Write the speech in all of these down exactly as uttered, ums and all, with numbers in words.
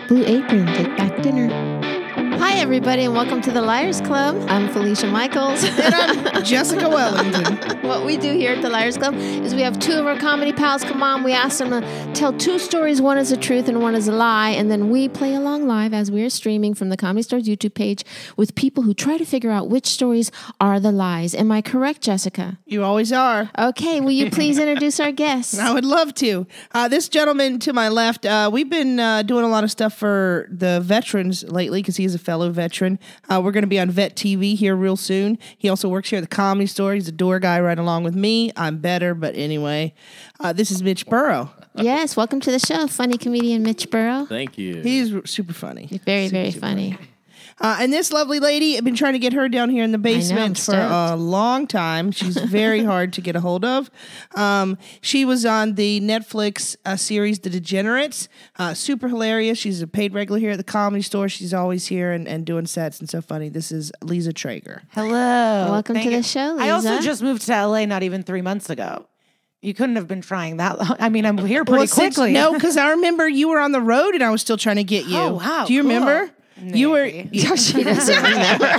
Blue Apron, Take Back Dinner. Hi, everybody, and welcome to the Liars Club. I'm Felicia Michaels. And I'm Jessica Wellington. What we do here at the Liars Club is we have two of our comedy pals come on. We ask them to tell two stories. One is a truth and one is a lie. And then we play along live as we are streaming from the Comedy Stars YouTube page with people who try to figure out which stories are the lies. Am I correct, Jessica? You always are. Okay, will you please introduce our guests? I would love to. Uh, this gentleman to my left, uh, we've been uh, doing a lot of stuff for the veterans lately because he's a fellow veteran. Uh, we're going to be on Vet T V here real soon. He also works here at the Comedy Store. He's a door guy right along with me. I'm better, but anyway. Uh, this is Mitch Burrow. Yes, welcome to the show, funny comedian Mitch Burrow. Thank you. He's super funny. Very, super, very super funny. funny. Uh, and this lovely lady, I've been trying to get her down here in the basement I know, for a long time. She's very hard to get a hold of. Um, she was on the Netflix uh, series The Degenerates. Uh, super hilarious. She's a paid regular here at the Comedy Store. She's always here and, and doing sets and so funny. This is Lisa Traeger. Hello. Welcome Thank to you. the show, Lisa. I also just moved to L A not even three months ago. You couldn't have been trying that long. I mean, I'm here pretty Well, since- quickly. no, because I remember you were on the road and I was still trying to get you. Oh, wow, Do you cool. remember? You were. Maybe. she doesn't remember.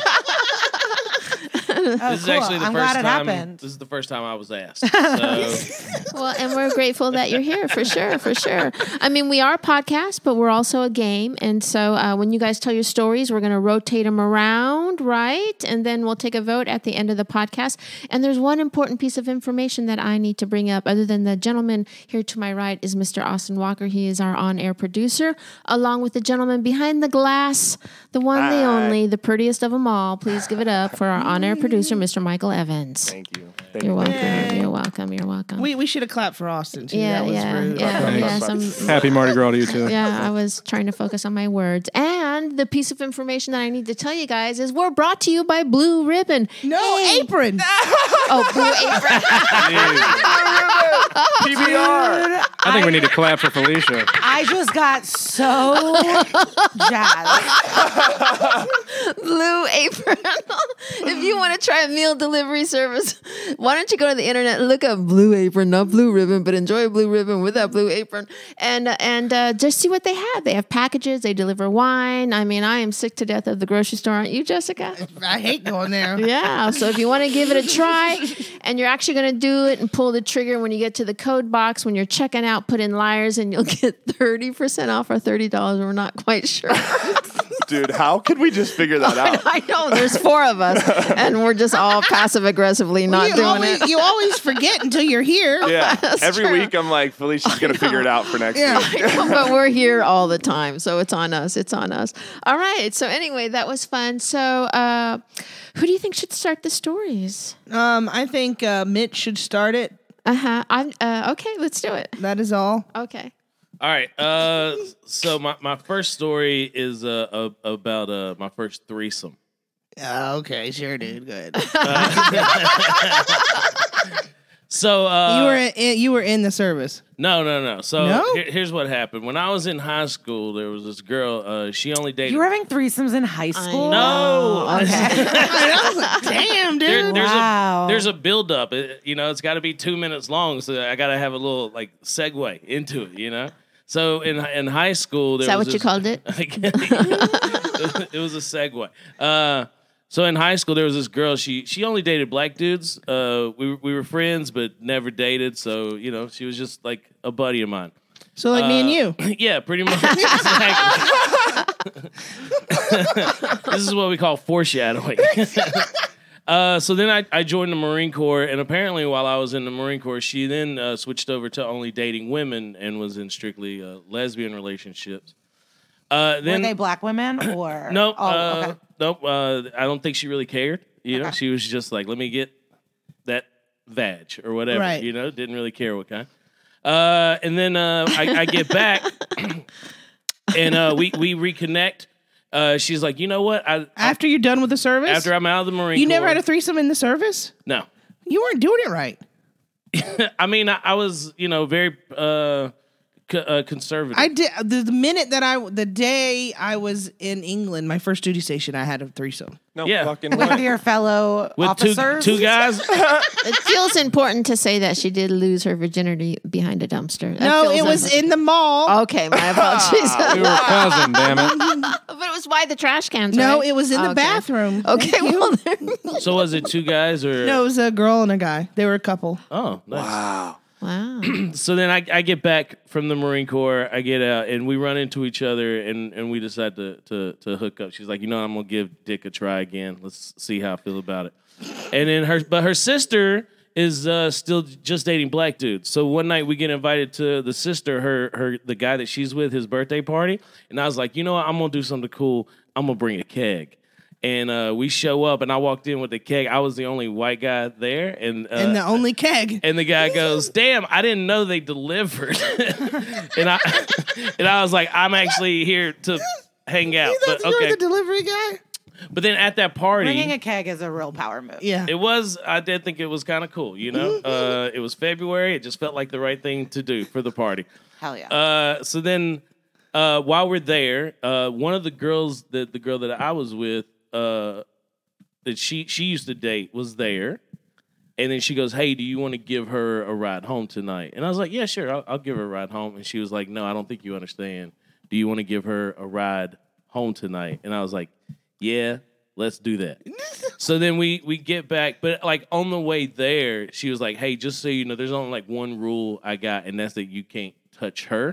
Oh, This is cool. actually the I'm first glad it time. happened. This is the first time I was asked. So Well, and we're grateful that you're here, for sure, for sure. I mean, we are a podcast, but we're also a game. And so uh, when you guys tell your stories, we're going to rotate them around, right? And then we'll take a vote at the end of the podcast. And there's one important piece of information that I need to bring up, other than the gentleman here to my right is Mister Austin Walker. He is our on-air producer, along with the gentleman behind the glass, the one, the only, the prettiest of them all. Please give it up for our on-air producer, Mister Michael Evans. Thank you. Thank You're you. welcome. Yay. You're welcome. You're welcome. We, we should have clapped for Austin, too. Yeah, that was yeah, rude. yeah, yeah. Thanks. Some, Happy Mardi Gras to you too. yeah, I was trying to focus on my words. And the piece of information that I need to tell you guys is we're brought to you by Blue Ribbon. No, Hey. apron. Oh, Blue Apron. P B R. I think we need to clap for Felicia. I just got so jazzed. Blue Apron. If you want to try a meal delivery service, why don't you go to the internet and look up Blue Apron, not Blue Ribbon, but enjoy Blue Ribbon with that Blue Apron, and uh, and uh, just see what they have. They have packages. They deliver wine. I mean, I am sick to death of the grocery store, aren't you, Jessica? I hate going there. Yeah, so if you want to give it a try and you're actually going to do it and pull the trigger when you get to the code box, when you're checking out, put in liars and you'll get thirty percent off or thirty dollars. We're not quite sure. Dude, how could we just figure that out? I know, there's four of us and we're just all passive aggressively not you doing always, it. You always forget until you're here. Yeah. That's Every true. week I'm like, Felicia's going to figure it out for next Yeah. week. I know, but we're here all the time, so it's on us. It's on us. All right. So anyway, that was fun. So uh, who do you think should start the stories? Um, I think uh, Mitch should start it. Uh-huh. I'm uh okay, let's do it. That is all. Okay. all right. Uh, so my, my first story is uh, uh about uh my first threesome. Uh, okay, sure, dude. Good. So uh, you were in, you were in the service. no no no. So No? here- here's what happened. When I was in high school, there was this girl. Uh, she only dated. You were having threesomes in high school? no. Okay. I was like, damn, dude. There, there's Wow. a there's a build up. It, you know, it's got to be two minutes long, so I got to have a little like segue into it. You know, so in in high school, there Is that was what you this- called it? It was a segue. Uh, so in high school, there was this girl. She she only dated black dudes. Uh, we we were friends, but never dated. So you know, she was just like a buddy of mine. So like me and Uh, you. Yeah, pretty much. Exactly. This is what we call foreshadowing. Uh, so then I, I joined the Marine Corps, and apparently while I was in the Marine Corps, she then uh, switched over to only dating women and was in strictly uh, lesbian relationships. Uh, then Were they black women or? Nope. Oh, uh, okay. Nope. Uh, I don't think she really cared. You know, Okay. she was just like, let me get that vag or whatever. Right. You know, didn't really care what kind. Uh, and then uh, I, I get back, and uh, we we reconnect. Uh, she's like, you know what? I, After you're done with the service? after I'm out of the Marine you Corps. never had a threesome in the service? No. You weren't doing it right. I mean, I, I was, you know, very uh, co- uh, conservative. I did the, the minute that I the day I was in England, my first duty station, I had a threesome. No Yeah. fucking With way. your fellow with two officers. two guys. It feels important to say that she did lose her virginity behind a dumpster. That No, feels it was important. in the mall. Okay, my apologies. We were cousin, damn it. But it was by the trash cans. No, right? it was in the Okay. bathroom. Okay, well, there. So was it two guys or? No, it was a girl and a guy. They were a couple. Oh, nice. Wow. Wow. So then I, I get back from the Marine Corps. I get out and we run into each other and, and we decide to, to to hook up. She's like, you know, I'm gonna give Dick a try again. Let's see how I feel about it. And then her, but her sister is uh, still just dating black dudes. So one night we get invited to the sister, her her the guy that she's with, his birthday party. And I was like, you know what? I'm gonna do something cool. I'm gonna bring a keg. And uh, we show up, and I walked in with the keg. I was the only white guy there, and uh, And the only keg. and the guy goes, "Damn, I didn't know they delivered." and I and I was like, "I'm actually here to hang out." You But thought you okay. were the delivery guy? But then at that party, Bringing a keg is a real power move. Yeah. it was. I did think it was kind of cool. You know, uh, it was February. It just felt like the right thing to do for the party. Hell yeah. Uh, so then, uh, while we're there, uh, one of the girls that the girl that I was with, uh, that she she used to date, was there, and then she goes, "Hey, do you want to give her a ride home tonight?" And I was like, "Yeah, sure, I'll, I'll give her a ride home." And she was like, "No, I don't think you understand. Do you want to give her a ride home tonight?" And I was like, "Yeah, let's do that." So then we we get back, but like on the way there, she was like, "Hey, just so you know, there's only like one rule I got, and that's that you can't touch her."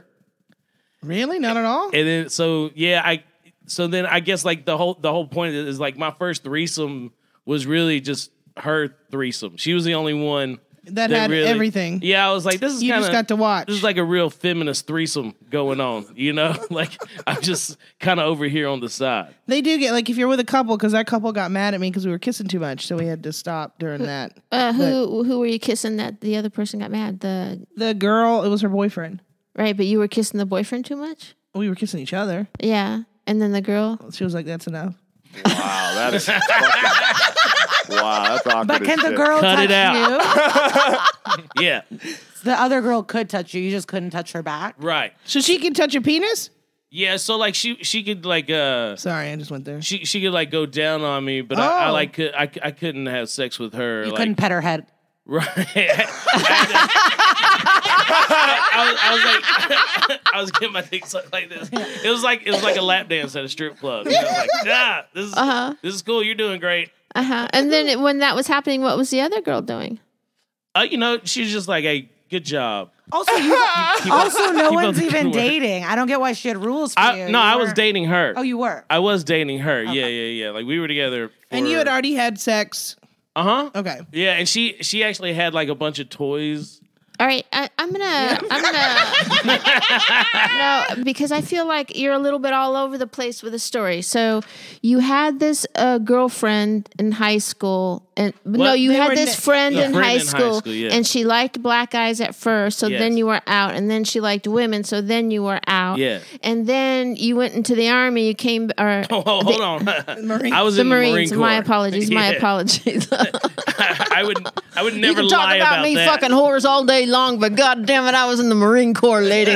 Really? Not at all? And then so yeah, I so then I guess like the whole the whole point is like my first threesome was really just her threesome. She was the only one That had really- everything. Yeah, I was like, this is You kind just of got to watch. This is like a real feminist threesome going on, you know? Like I'm just kind of over here on the side. They do get, like, if you're with a couple, because that couple got mad at me because we were kissing too much, so we had to stop during that. Uh, who who were you kissing that the other person got mad? The The girl, it was her boyfriend. right, but you were kissing the boyfriend too much? We were kissing each other. Yeah. And then the girl. She was like, that's enough. Wow, that is fucking. Wow, that's awkward. But as can the shit. girl Cut touch it out. you? Yeah, The other girl could touch you. You just couldn't touch her back. right. So she can touch your penis? Yeah, so like she she could like uh Sorry, I just went there. she she could like go down on me, but I, I Oh. like could, I, I couldn't have sex with her. You like, couldn't pet her head. Right. I, was, I was like, I was getting my dick sucked like this. It was like it was like a lap dance at a strip club. You know, like, nah, this is Uh-huh. this is cool. You're doing great. Uh huh. And then it- when that was happening, what was the other girl doing? Uh, you know, she's just like, hey, good job. Also, you, Keep also up- no keep up one's the good even work. dating. I don't get why she had rules for I, you. no, You I was were- dating her. Oh, you were. I was dating her. Yeah, yeah, yeah. Like we were together. And you had already had sex. Uh huh. Okay. Yeah, and she she actually had like a bunch of toys. All right, I, I'm gonna, I'm gonna, no, because I feel like you're a little bit all over the place with the story. So you had this uh, girlfriend in high school, and no, What? you They had were this ne- friend, Yeah, in, friend high in high school, school, yeah. and she liked black guys at first. So Yes. then you were out, and then she liked women. So then you were out. Yeah. And then you went into the army. You came, or Oh, hold the, on. Marines. I was the in the Marines. Marine Corps. My apologies. My Yeah. apologies. I would I would You never can talk lie about, about me that. fucking whores all day long, but god damn it, I was in the Marine Corps, lady.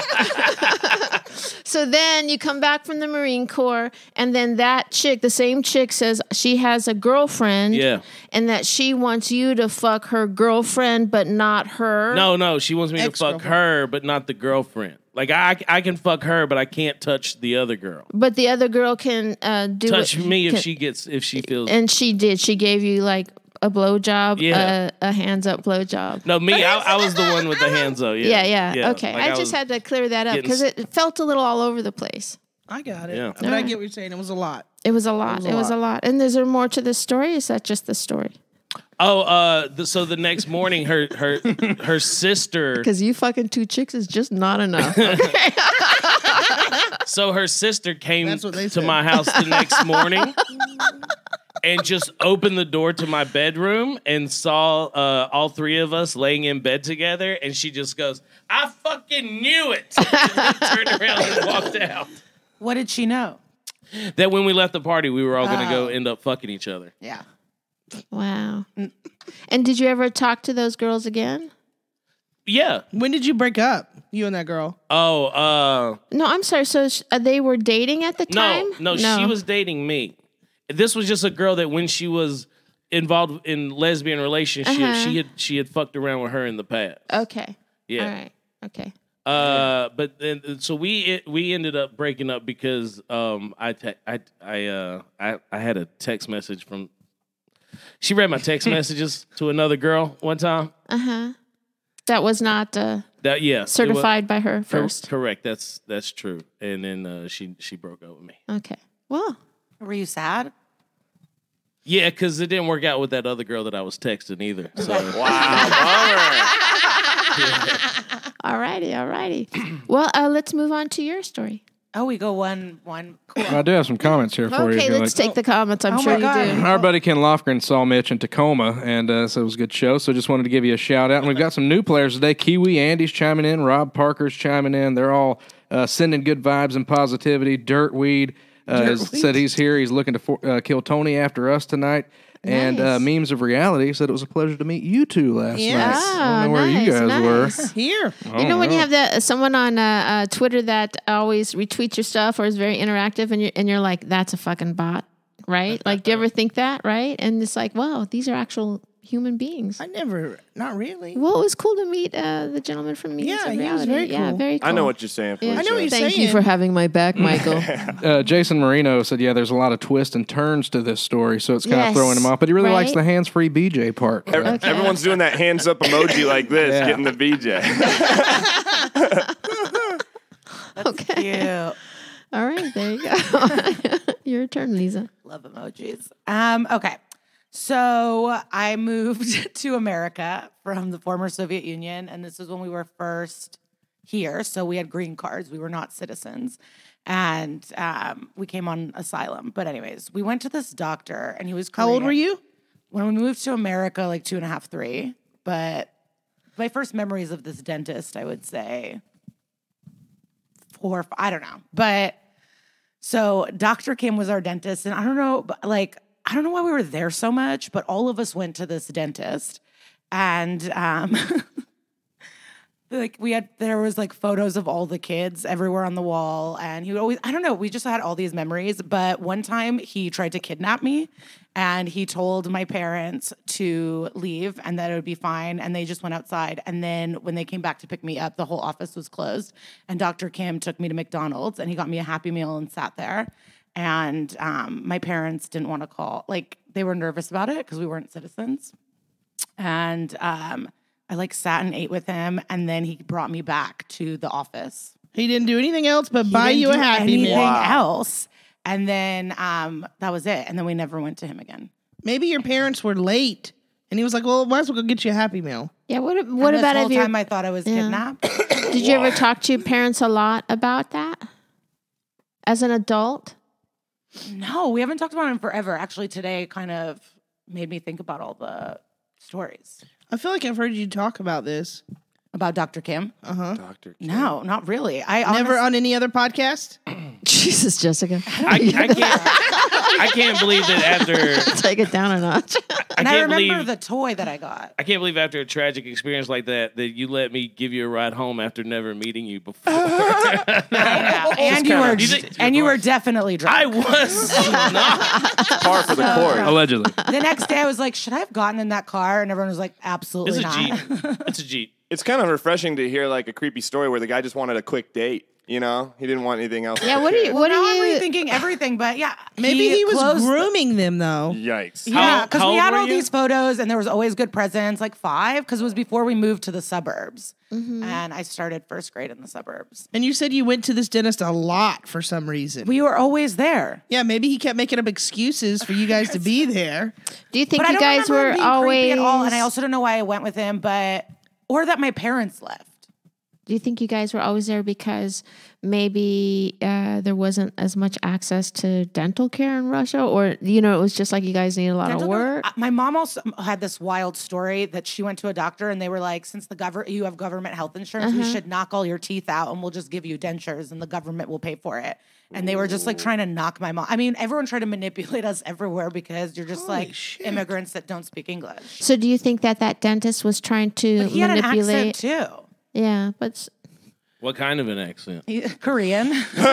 So then you come back from the Marine Corps, and then that chick, the same chick, says she has a girlfriend, Yeah. and that she wants you to fuck her girlfriend, but not her. No, no, she wants me to fuck Ex-girlfriend. her, but not the girlfriend. Like I, I can fuck her, but I can't touch the other girl. But the other girl can uh, do Touch it, me if can- she gets if she feels. And she did. She gave you like a blowjob, Yeah. a, a hands up blowjob. No, me, I, I was the one with the hands up. Yeah, Yeah, yeah. Okay. Like I just was- had to clear that up getting because it felt a little all over the place. I got it. Yeah. But I get what you're saying. It was a lot. It was a lot. It a was a lot. lot. And is there more to this story? Is that just the story? Oh, uh, the, so the next morning, her her her sister. Because you fucking two chicks is just not enough. So her sister came That's what they to said. my house the next morning. And just opened the door to my bedroom and saw uh, all three of us laying in bed together. And she just goes, I fucking knew it. And then turned around and walked out. What did she know? That when we left the party, we were all going to Oh. go end up fucking each other. Yeah. Wow. And did you ever talk to those girls again? Yeah. When did you break up? You and that girl? Oh, uh, No, I'm sorry. So sh- uh, they were dating at the time? no, no, she was dating me. This was just a girl that when she was involved in lesbian relationship, Uh-huh. she had she had fucked around with her in the past. Okay. Yeah. All right. Okay. Uh, but then so we it, we ended up breaking up because um I te- I I uh I I had a text message from. She read my text messages to another girl one time. Uh huh. That was not uh, That yeah, it was- certified by her cor- first. correct. That's that's true. And then uh, she she broke up with me. Okay. Well, Were you sad? Yeah, because it didn't work out with that other girl that I was texting either. So Wow, all righty. All righty. Well, uh, let's move on to your story. Oh, we go one, one. Cool. I do have some comments here for you. if Okay, you let's like. take the comments. I'm Oh sure my you God. do. Our buddy Ken Lofgren saw Mitch in Tacoma, and uh, so it was a good show. So just wanted to give you a shout out. And we've got some new players today. Kiwi Andy's chiming in. Rob Parker's chiming in. They're all uh, sending good vibes and positivity. Dirtweed uh, has said he's here. He's looking to for, uh, kill Tony after us tonight. And uh, Nice. Memes of Reality said it was a pleasure to meet you two last Yes. night. I don't know where Ah, you nice, guys nice. Here. were. You know when you Oh, have that someone on uh, uh, Twitter that always retweets your stuff or is very interactive, and you're and you're like, that's a fucking bot, right? Like, do you ever think that, right? And it's like, wow, these are actual human beings. I never, not really. Well, it was cool to meet uh, the gentleman from Memes Yeah, of he was Reality. very Yeah, cool. very cool. I know what you're saying, Yeah. Felicia. I know what you're Thank saying. you for having my back, Michael. Uh, Jason Marino said, yeah, there's a lot of twists and turns to this story, so it's kind Yes, of throwing him off. But he really likes right? the hands-free B J part. Ev- Okay. Everyone's doing that hands up emoji like this, Yeah. getting the B J. Okay. Cute. All right, there you go. Your turn, Lisa. Love emojis. Um, okay. So I moved to America from the former Soviet Union, and this was when we were first here. So we had green cards. We were not citizens. And um, we came on asylum. But anyways, we went to this doctor, and he was How old Korean. were you? When we moved to America, like two and a half, three. But my first memories of this dentist, I would say four, I don't know. But so Doctor Kim was our dentist, and I don't know, but like, I don't know why we were there so much, but all of us went to this dentist, and um, like we had, there was like photos of all the kids everywhere on the wall, and he would always, I don't know, we just had all these memories. But one time he tried to kidnap me, and he told my parents to leave and that it would be fine, and they just went outside. And then when they came back to pick me up, the whole office was closed, and Doctor Kim took me to McDonald's, and he got me a Happy Meal and sat there. And um, my parents didn't want to call. Like, they were nervous about it because we weren't citizens. And um, I, like, sat and ate with him. And then he brought me back to the office. He didn't do anything else but He buy didn't you a do Happy anything Meal. else. And then um, that was it. And then we never went to him again. Maybe your parents were late. And he was like, well, might as well go get you a Happy Meal. Yeah. What? What and about this if whole you? time I thought I was kidnapped? Did you ever talk to your parents a lot about that as an adult? No, we haven't talked about him forever. Actually, today kind of made me think about all the stories I feel like I've heard you talk about this. about Doctor Kim. Doctor Kim. No, not really. I Never honest- on any other podcast? Jesus, Jessica. I, I can't. I can't believe that after. Take it down a notch. I And I can't remember believe. the toy that I got. I can't believe after a tragic experience like that that you let me give you a ride home after never meeting you before. and you were, You think- and you were definitely drunk. I was not. Par for the course. Allegedly. The next day, I was like, "Should I have gotten in that car?" And everyone was like, It's "Absolutely a not." Jeep. It's a Jeep. It's kind of refreshing to hear like a creepy story where the guy just wanted a quick date. You know, he didn't want anything else. Yeah. What do you? What do now I'm you? rethinking everything, but yeah, Maybe he, was closed the- grooming them, though. Yikes. Yeah, How- because how we old had were all you? these photos, and there was always good presents, like five, because it was before we moved to the suburbs, Mm-hmm. and I started first grade in the suburbs. And you said you went to this dentist a lot for some reason. We were always there. yeah, maybe he kept making up excuses for you guys to be there. Do you think But I you don't guys remember were him being always? creepy at all, and I also don't know why I went with him, but or that my parents left. Do you think you guys were always there because maybe uh, there wasn't as much access to dental care in Russia, or you know, it was just like you guys need a lot Dental of care- work. uh, My mom also had this wild story that she went to a doctor and they were like, since the government, you have government health insurance, Uh-huh. we should knock all your teeth out and we'll just give you dentures and the government will pay for it. And they were just like trying to knock my mom. I mean, everyone tried to manipulate us everywhere because you're just Holy like shit. immigrants that don't speak English. So do you think that that dentist was trying to But he had an manipulate? accent too. Yeah, but s- What kind of an accent? He- Korean.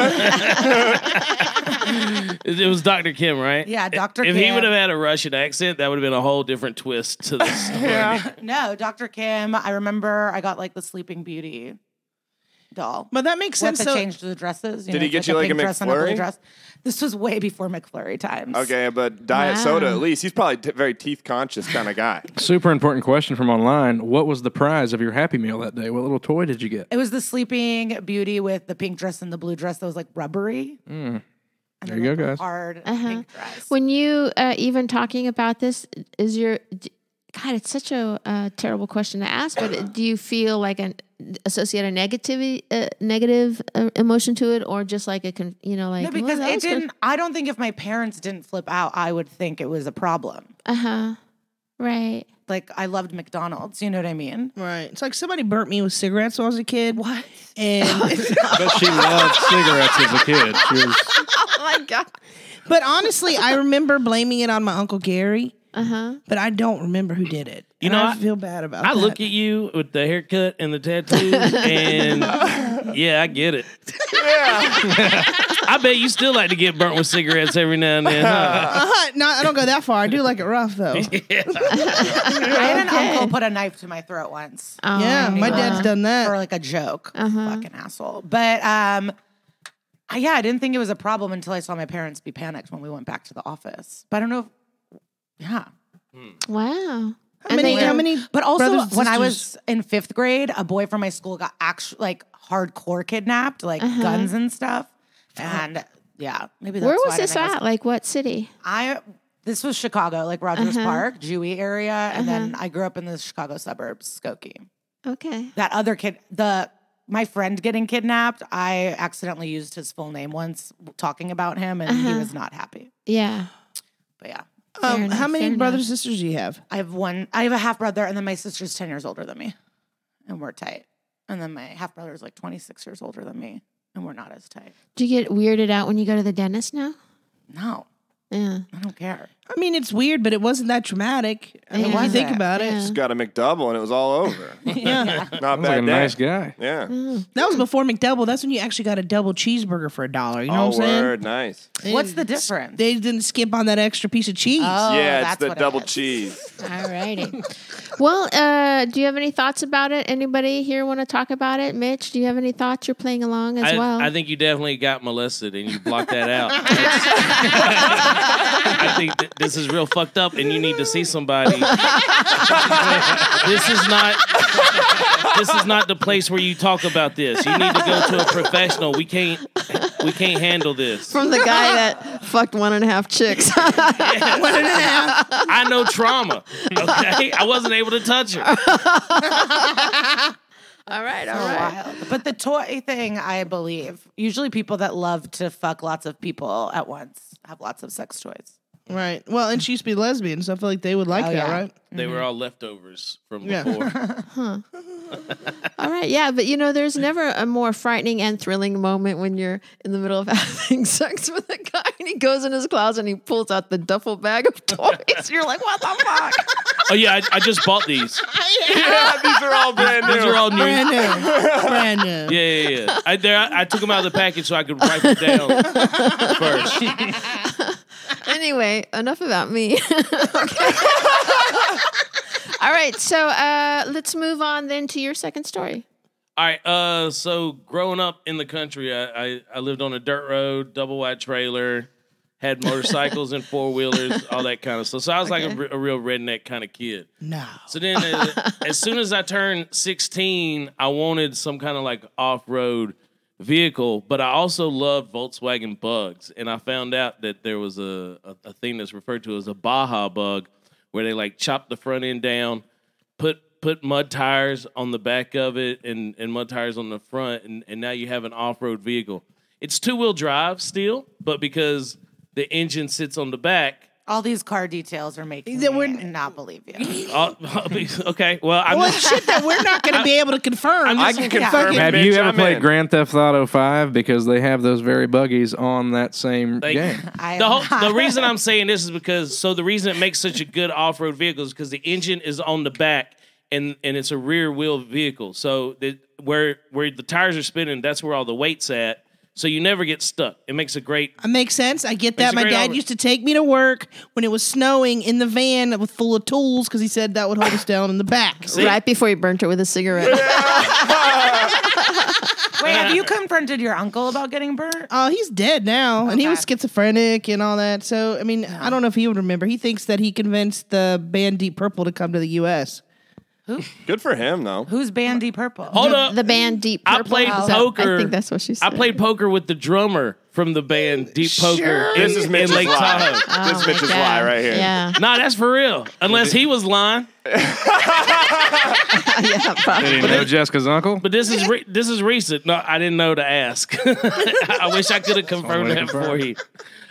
It, it was Doctor Kim, right? Yeah, Doctor If he Kim. would have had a Russian accent, that would have been a whole different twist to the story. No, Doctor Kim. I remember I got like the Sleeping Beauty doll. But that makes What sense. the So, change to the dresses? Did he get you like a pink dress and a blue McFlurry? dress. This was way before McFlurry times. Okay, but diet Wow. soda at least. He's probably t- very teeth conscious kind of guy. Super important question from online. What was the prize of your Happy Meal that day? What little toy did you get? It was the Sleeping Beauty with the pink dress and the blue dress that was like rubbery. And There then, you like, go, a guys. Hard Uh-huh. pink dress. when you uh, even talking about this, is your d- God? It's such a uh, terrible question to ask, but do you feel like an associate a negativity, uh, negative uh, emotion to it, or just like a con- you know, like no, because well, that it was good. didn't. I don't think if my parents didn't flip out, I would think it was a problem. Uh huh. Right. Like I loved McDonald's. You know what I mean? right. It's like somebody burnt me with cigarettes when I was a kid. What? And But she loved cigarettes as a kid. She was, Oh my God. but honestly, I remember blaming it on my Uncle Gary. Uh huh. But I don't remember who did it. You And know, I I- feel bad about I that. look at you with the haircut and the tattoo, and yeah, I get it. I bet you still like to get burnt with cigarettes every now and then, huh? Uh-huh. No, I don't go that far. I do like it rough though. I had an Okay. uncle put a knife to my throat once. Oh, Yeah, my wow. dad's done for that. like a joke. Uh-huh. Fucking asshole. But um, I- yeah, I didn't think it was a problem until I saw my parents be panicked when we went back to the office. But I don't know. If, yeah. Wow. How many? How many? But also, brothers and when I sisters? was in fifth grade, a boy from my school got actually like hardcore kidnapped, like guns and stuff. And yeah, maybe that's Where why was I this didn't think it at? Like what city? I this was Chicago, like Rogers Uh-huh. Park, Dewey area, and then I grew up in the Chicago suburbs, Skokie. Okay. That other kid, the my friend getting kidnapped, I accidentally used his full name once talking about him, and he was not happy. Yeah. But yeah, Um, enough, how many fair brothers enough. and sisters do you have? I have one. I have a half brother, and then my sister's ten years older than me, and we're tight. And then my half brother is like twenty six years older than me, and we're not as tight. Do you get weirded out when you go to the dentist now? No, Yeah. I don't care. I mean, it's weird, but it wasn't that traumatic. I mean, Yeah. if you think Yeah. about it. Yeah. Just got a McDouble and it was all over. Yeah. Not sounds bad like a day. nice guy. Yeah. That was before McDouble. That's when you actually got a double cheeseburger for a dollar. You know Oh, what I'm saying? word. Nice. What's the difference? They didn't skip on that extra piece of cheese. Oh, yeah, it's that's the what it double is. cheese. All righty. Well, uh, do you have any thoughts about it? Anybody here want to talk about it? Mitch, do you have any thoughts? You're playing along as I, well. I think you definitely got molested and you blocked that out. I think th- this is real fucked up and you need to see somebody. This is not this is not the place where you talk about this. You need to go to a professional. We can't we can't handle this. From the guy that fucked one and a half chicks. I know trauma. Okay? I wasn't able to touch her. all right, all For a right. while. But the toy thing, I believe, usually people that love to fuck lots of people at once have lots of sex toys. Right. Well, and she used to be lesbian, so I feel like they would like Oh, that, yeah. right? They were all leftovers from Yeah. before. All right, yeah, but you know, there's never a more frightening and thrilling moment when you're in the middle of having sex with a guy and he goes in his closet and he pulls out the duffel bag of toys. You're like, what the fuck? Oh yeah, I, I just bought these. Yeah, these are all brand new. These are all new. Brand new. Brand new. Yeah, yeah, yeah. I, there, I, I took them out of the package so I could write it down first. Anyway, enough about me. Okay. All right, so uh, let's move on then to your second story. All right. Uh, so growing up in the country, I, I, I lived on a dirt road, double wide trailer, had motorcycles and four wheelers, all that kind of stuff. So I was like a, Okay. re- a real redneck kind of kid. No. So then, uh, as soon as I turned sixteen, I wanted some kind of like off road vehicle, but I also loved Volkswagen Bugs, and I found out that there was a, a, a thing that's referred to as a Baja Bug, where they like chop the front end down, put put mud tires on the back of it, and, and mud tires on the front, and, and now you have an off road vehicle. It's two wheel drive still, but because the engine sits on the back. All these car details are making That me we're- not believe you. Uh, okay, well, I'm Well, it's shit that we're not going to be able to confirm. I can confirm it, Have bitch, you ever I'm played in. Grand Theft Auto five? Because they have those very buggies on that same Thank game. you. I The, am whole, the not. reason I'm saying this is because so the reason it makes such a good off-road vehicle is because the engine is on the back and and it's a rear wheel vehicle. So that where where the tires are spinning, that's where all the weight's at. So you never get stuck. It makes a great. It makes sense. I get Makes that. a My great dad over- used to take me to work when it was snowing in the van with full of tools because he said that would hold us down in the back. See? Right before he burnt it with a cigarette. Wait, have you confronted your uncle about getting burnt? Oh, he's dead now, and he was Okay. schizophrenic and all that. So, I mean, I don't know if he would remember. He thinks that he convinced the band Deep Purple to come to the U S Good for him, though. Who's Bandy Purple? Hold up. The band Deep I Purple. played Is that- poker. I think that's what she said. I played poker with the drummer from the band Deep Poker Sure. in, This is in Mitch's Lake lie. Tahoe. Oh This is my Mitch's God. lie right here. Yeah. Nah, that's for real. Unless he was lying. Yeah, probably. Did he know Jessica's uncle? But this is re- this is recent. No, I didn't know to ask. I wish I could have confirmed way to that confirm. for you.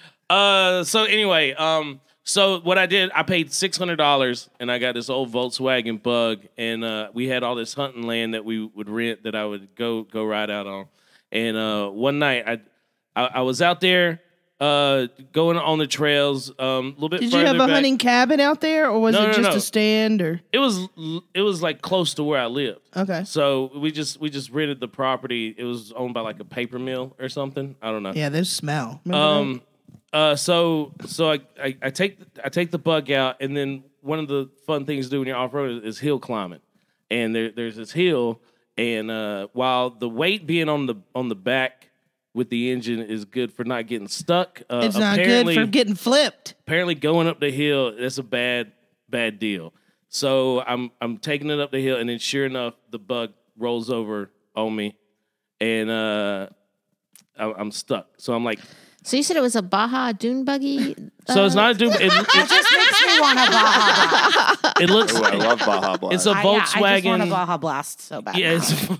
Uh, so anyway, um, so what I did, I paid six hundred dollars, and I got this old Volkswagen Bug, and uh, we had all this hunting land that we would rent that I would go go ride out on. And uh, one night, I, I I was out there uh, going on the trails um, a little bit. Did you further have a back. hunting cabin out there, or was No, it no, just no. a stand? Or It was it was like close to where I lived. okay, So we just we just rented the property. It was owned by like a paper mill or something. I don't know. yeah, those smell. Remember that? Um. Uh. So so I, I I take I take the Bug out, and then one of the fun things to do when you're off road is, is hill climbing, and there there's this hill, and uh, while the weight being on the on the back with the engine is good for not getting stuck, uh, It's not good apparently- for getting flipped. apparently going up the hill, that's a bad, bad deal. So I'm I'm taking it up the hill, and then sure enough, the Bug rolls over on me, and uh, I, I'm stuck. So I'm like, So you said it was a Baja dune buggy? so it's not a dude. It, That it, just makes me want a Baja Blast. it looks. Ooh, I love Baja Blast. It's a I, yeah, I just want a Volkswagen. Baja Blast so bad. Yeah,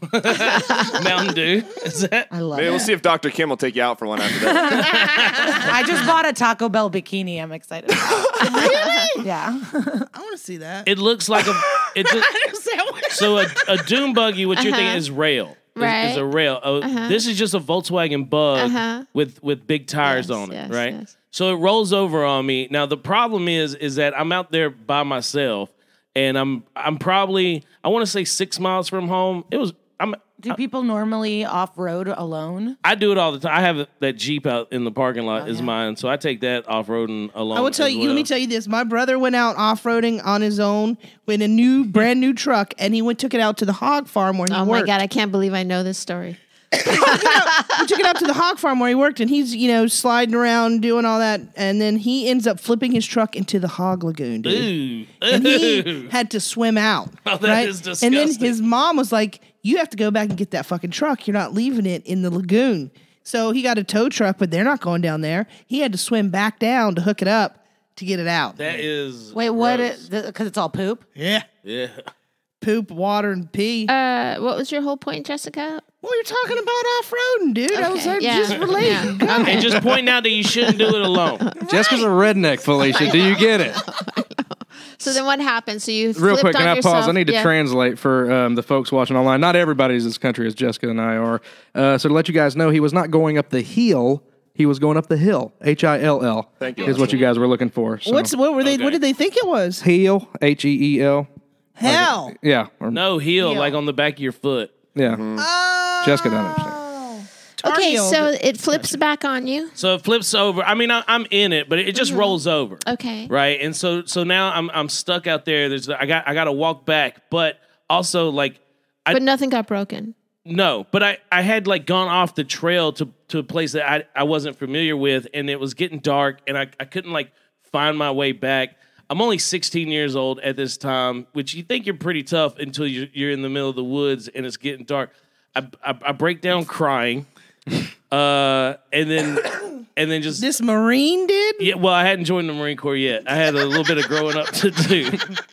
it's Mountain Dew. Is that? I love Maybe it. we'll see if Doctor Kim will take you out for one after that. I just bought a Taco Bell bikini. I'm excited. Really? Yeah. I want to see that. It looks like a. It's a, so a, a dune buggy. What you're Uh-huh. thinking is rail. Is- Is, Right. a rail. Uh, This is just a Volkswagen Bug Uh-huh. with with big tires Yes, on it, yes, right? yes. So it rolls over on me. Now the problem is is that I'm out there by myself, and I'm I'm probably I want to say six miles from home. It was I'm Do people normally off road alone? I do it all the time. I have that Jeep out in the parking lot is yeah. mine, so I take that off roading alone. I will tell as you. well. Let me tell you this. My brother went out off roading on his own in a new, brand new truck, and he went took it out to the hog farm where he Oh worked. my God, I can't believe I know this story. He took it out to the hog farm where he worked, and he's you know sliding around doing all that, and then he ends up flipping his truck into the hog lagoon, dude. Ooh. And he had to swim out. Oh, that right? is And then disgusting. his mom was like, "You have to go back and get that fucking truck. You're not leaving it in the lagoon." So he got a tow truck, but they're not going down there. He had to swim back down to hook it up to get it out. That is Wait, what? gross. Because it's all poop? yeah, Yeah. poop, water, and pee. Uh, what was your whole point, Jessica? well, you're talking about off roading, dude. I was Okay, like, yeah. just relating. Yeah. And just pointing out that you shouldn't do it alone. Jessica's a redneck, Felicia. Do you get it? So then what happened? So you Real flipped quick, on can I yourself. pause? I need to Yeah. translate for um, the folks watching online. Not everybody in this country as Jessica and I are. Uh, so to let you guys know, he was not going up the hill. He was going up the hill. H I L L. Thank you. Is what you guys were looking for. So. What's what were they? Okay. What did they think it was? heel? H E E L. Hell. Yeah. Or- No heel, Heel. like on the back of your foot. Yeah. Oh. Jessica doesn't understand. Tar Okay, heel. so it flips back on you. So it flips over. I mean, I, I'm in it, but it just rolls over. Okay. Right, and so so now I'm I'm stuck out there. There's I got I got to walk back, but also like But nothing got broken. no, but I I had like gone off the trail to to a place that I I wasn't familiar with, and it was getting dark, and I I couldn't like find my way back. I'm only sixteen years old at this time, which you think you're pretty tough until you're, you're in the middle of the woods and it's getting dark. I, I, I break down crying, uh, and then and then just This Marine did? yeah. Well, I hadn't joined the Marine Corps yet. I had a little bit of growing up to do.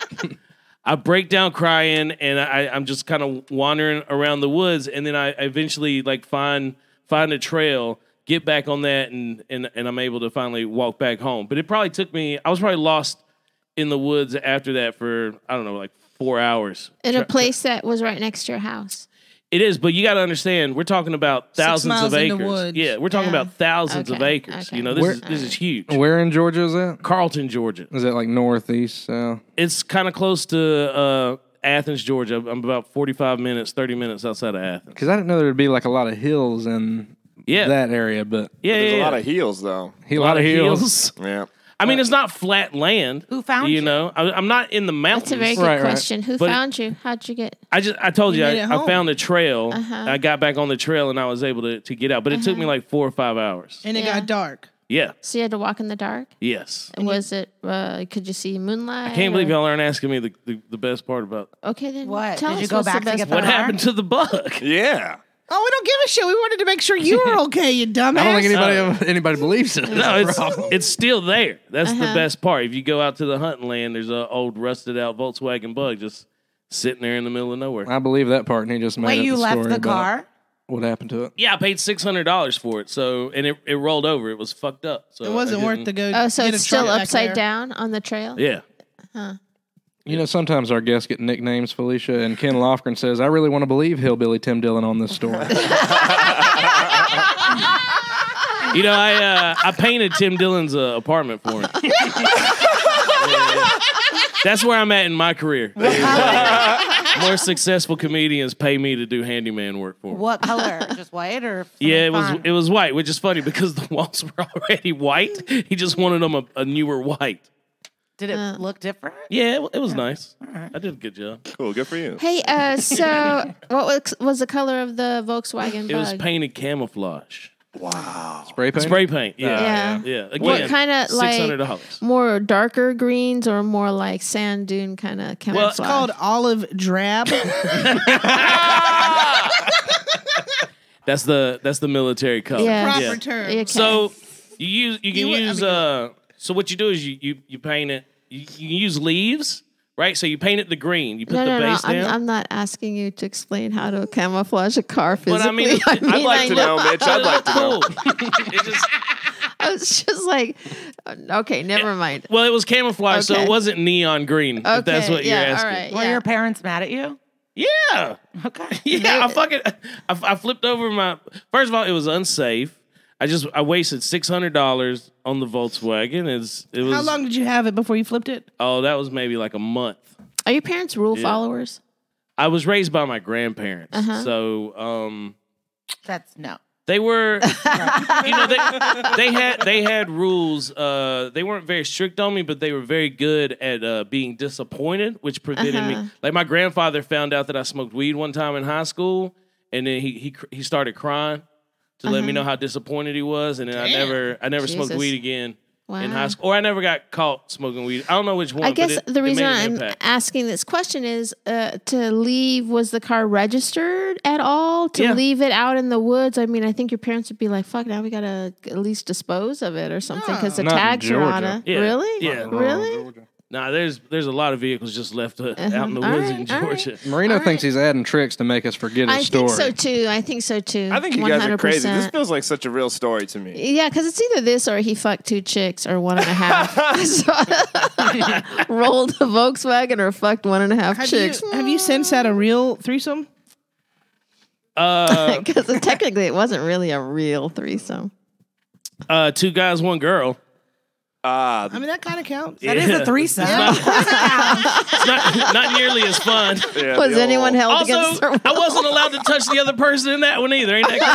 I break down crying, and I, I'm just kind of wandering around the woods, and then I eventually like find find a trail, get back on that, and and and I'm able to finally walk back home. But it probably took me. I was probably lost in the woods after that for I don't know, like four hours. In a place that was right next to your house. It is, but you got to understand, we're talking about thousands miles of in the acres. woods. Yeah, we're talking Yeah. about thousands of Okay, acres. okay. You know, this Where- is this is huge. Where in Georgia is that? Carlton, Georgia. Is that like northeast, south? It's kind of close to uh, Athens, Georgia. I'm about forty-five minutes, thirty minutes outside of Athens. Because I didn't know there'd be like a lot of hills in Yeah. that area, but Yeah, There's yeah, a yeah. lot of heels, though. a A lot of hills. Yeah. I mean, it's not flat land. Who found you? you? know, I, I'm not in the mountains. That's a very good Right, right. question. Who But- found you? How'd you get? I just I told you, You made I, it I home. found a trail. Uh-huh. I got back on the trail and I was able to, to get out, but it took me like four or five hours. And it Yeah. got dark. Yeah. So you had to walk in the dark? Yes. Was it, uh, could you see moonlight? I can't believe or- y'all aren't asking me the, the, the best part about Okay, then What? tell Did us you go what's back the to best get the what part. happened to the bug. Yeah. Oh, we don't give a shit. We wanted to make sure you were okay, you dumbass. I don't think anybody anybody believes it. No, it's it's still there. That's Uh-huh. the best part. If you go out to the hunting land, there's an old rusted out Volkswagen Bug just sitting there in the middle of nowhere. I believe that part, and he just made Wait, up you the left story the about car? What happened to it? Yeah, I paid six hundred dollars for it. So and it, it rolled over. It was fucked up. So It wasn't I worth didn't- to go. Oh, so get it's a still truck back upside there. down on the trail? Yeah. You know, sometimes our guests get nicknames, Felicia, and Ken Lofgren says, I really want to believe Hillbilly Tim Dillon on this story. You know, I uh, I painted Tim Dillon's uh, apartment for him. Yeah. That's where I'm at in my career. More successful comedians pay me to do handyman work for them. What color? Just white or? Yeah, it was fun? it was white, which is funny because the walls were already white. He just wanted them a, a newer white. Did it look different? Yeah, it, it was nice. I did a good job. Cool. Good for you. Hey, uh, so what was, was the color of the Volkswagen Bug? It was painted camouflage. Spray paint? Spray paint. Yeah. Yeah. Yeah. Again, What kind of six hundred like dollars. more darker greens or more like sand dune kind of camouflage? it's It's called olive drab. That's the that's the military color. Yeah. Proper Yeah. term. Okay. So you use you can You would- I use mean- uh so what you do is you you, you paint it you, you use leaves, right? So you paint it the green. You put no, the no, no. base I'm, down. I'm not asking you to explain how to camouflage a car but physically. I mean, I mean, I'd like I to know, Mitch. I'd like to know. cool. It just I was just like, okay, never mind. well, it was camouflage, so Okay. it wasn't neon green. If that's Okay, what you're yeah, asking. all right. Were Yeah. your parents mad at you? Yeah. Okay. Yeah, I fucking I, I flipped over my. First of all, it was unsafe. I just I wasted six hundred dollars on the Volkswagen. It's it was How long did you have it before you flipped it? oh that was maybe like a month. Are your parents rule followers? I was raised by my grandparents, Uh-huh. so um, That's no. they were you know they they had they had rules. Uh, they weren't very strict on me, but they were very good at uh, being disappointed, which prevented Uh-huh. me. Like my grandfather found out that I smoked weed one time in high school, and then he he cr- he started crying to let me know how disappointed he was, and then I never I never smoked Jesus. weed again in Wow. high school, or I never got caught smoking weed. I don't know which one. I guess but it, the it reason made an I'm impact. asking this question is uh, to leave. Was the car registered at all? To Yeah. leave it out in the woods? I mean, I think your parents would be like, "Fuck, now we gotta at least dispose of it or something because the Not in tags are on Georgia. it." Yeah. Really? Yeah. Really? Nah, there's there's a lot of vehicles just left uh, out in the All woods right, in all right. Georgia. Marino thinks he's adding tricks to make us forget his I story. think so too. I think so too. I think you one guys are hundred crazy. percent. This feels like such a real story to me. Yeah, because it's either this or he fucked two chicks or one and a half. So, rolled a Volkswagen or fucked one and a half Have chicks. you have you since had a real threesome? Uh, Because technically it wasn't really a real threesome. uh, two guys, one girl. Ah, I mean, that kind of counts. That is a threesome. It's not not nearly as fun. yeah, Was the anyone old- held against Also, her I will? wasn't allowed to touch the other person in that one either. Ain't that